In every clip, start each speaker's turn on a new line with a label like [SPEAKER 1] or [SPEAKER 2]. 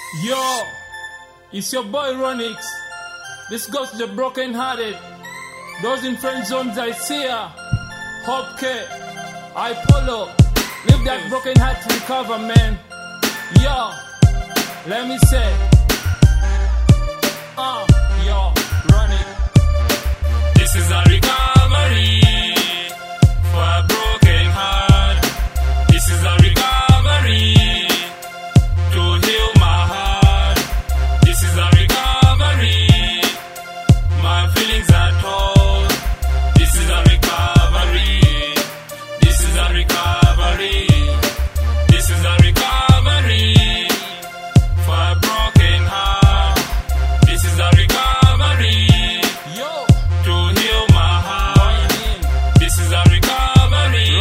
[SPEAKER 1] Yo, it's your boy Ronix. This goes to the broken hearted. Those in friend zones I see ya. Hope K, I Polo. Leave that broken heart to recover, man. Yo, let me say. Yo, run it.
[SPEAKER 2] This is a recovery for a broken heart. This is a recovery to heal my heart. This is a recovery. My feelings are told. This is a recovery. This is a recovery. This is a recovery for a broken heart. This is a recovery.
[SPEAKER 1] Yo,
[SPEAKER 2] To heal my heart. This is a recovery.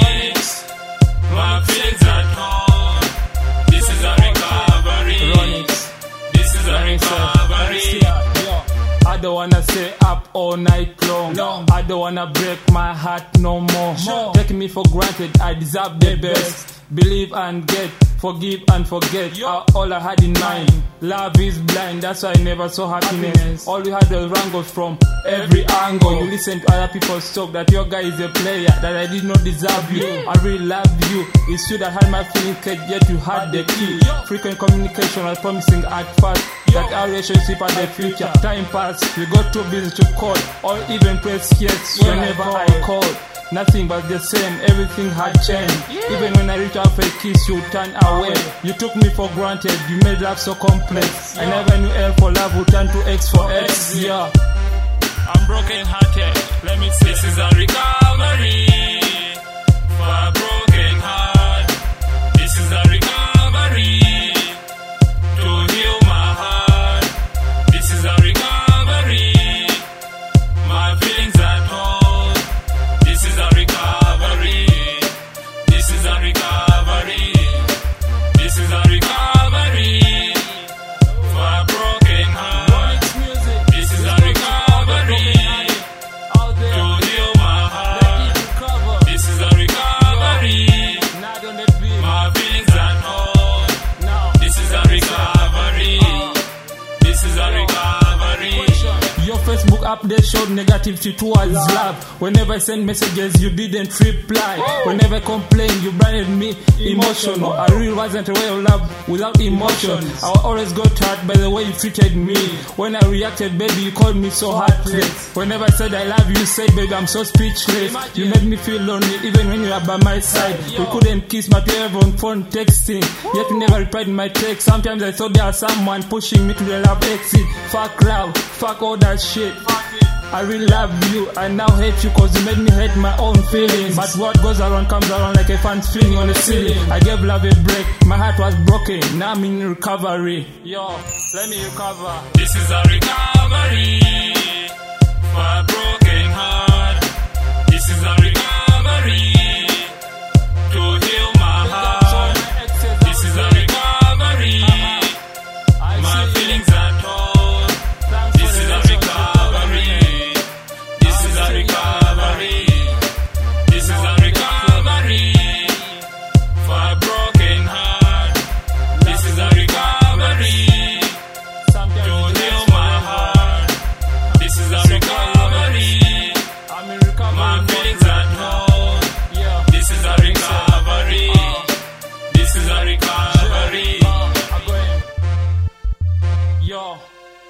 [SPEAKER 2] My feelings are torn. This is a recovery. This is a recovery.
[SPEAKER 1] I don't wanna stay up all night long. I don't wanna break my heart no more. Taking me for granted, I deserve the best. Believe and get, forgive and forget. All I had in mind. Love is blind, that's why I never saw happiness. All you had was wrangles from every angle. You listen to other people's talk that your guy is a player, that I did not deserve you. I really love you. It's you that had my feelings caged, yet you had the key. Frequent communication was promising at first that our relationship had the future. Time passed, we got too busy to call or even press yes whenever I called. Nothing but the same, everything had changed. Even when I reach out for a kiss, you turn away. You took me for granted, you made love so complex. I never knew L for love would turn to X for X. Yeah,
[SPEAKER 2] I'm broken hearted. Let me say, this is a recovery for a broken heart. This is a recovery to heal my heart. This is a recovery. My feelings are told. This is a recovery. This is a recovery. This is a recovery for a broken heart. This is a recovery to heal my heart. This is a recovery. My feelings are told. This is a recovery. This is a recovery.
[SPEAKER 1] your Facebook update showed negativity towards love. Whenever I send messages, you didn't reply. Whenever I complained, you branded me emotional. I really wasn't a way of love without emotion. I always got hurt by the way you treated me. When I reacted, baby, you called me so heartless. Whenever I said I love you, you said, baby, I'm so speechless. You made me feel lonely even when you were by my side. We couldn't kiss, but we were on phone texting. Yet you never replied my text. Sometimes I thought there was someone pushing me to the love exit. Fuck love, fuck all that shit. I really love you, I now hate you cause you made me hate my own feelings. But what goes around comes around like a fan swinging on the ceiling. I gave love a break, my heart was broken, now I'm in recovery. Yo, let me recover.
[SPEAKER 2] This is a recovery for a broken heart. This is a recovery to heal my heart. This is a recovery. My feelings are told. This is a recovery. This is a recovery. This is a recovery for a broken heart. This is a recovery to heal my heart. This is a recovery.
[SPEAKER 1] I'm in recovery.
[SPEAKER 2] My feelings are told. This is a recovery. This is a recovery.
[SPEAKER 1] Yo,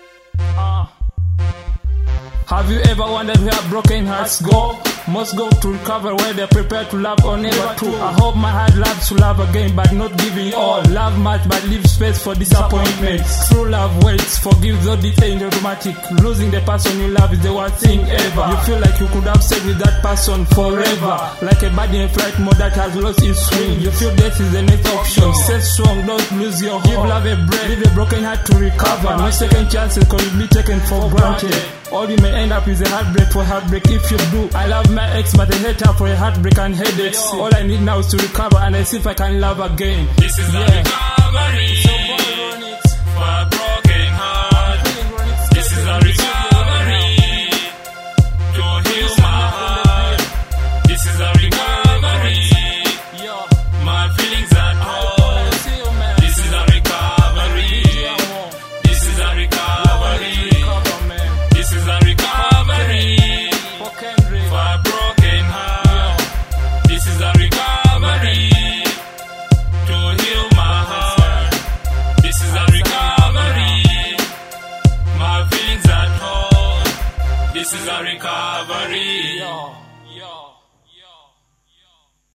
[SPEAKER 1] have you ever wondered where broken hearts go? Most go to recover where they're prepared to love or never to. I hope my heart loves to love again but not giving all. Love much but leave space for disappointment. True love waits, forgive though this ain't automatic. Losing the person you love is the worst thing ever. You feel like you could have stayed with that person forever. Like a bird in a flight mode that has lost its wing. You feel death is the next option. Stay strong, don't lose your hope. Give love a break, leave a broken heart to recover. No second chances cause you'll be taken for granted. All you may end up is a heartbreak for heartbreak if you do. I love my ex but I hate her for a heartbreak and headaches. All I need now is to recover and I see if I can love again.
[SPEAKER 2] This is a recovery for a broken heart. This is a recovery to heal my heart. This is a recovery. My feelings are told. This is a recovery. This is a recovery.
[SPEAKER 1] Yo.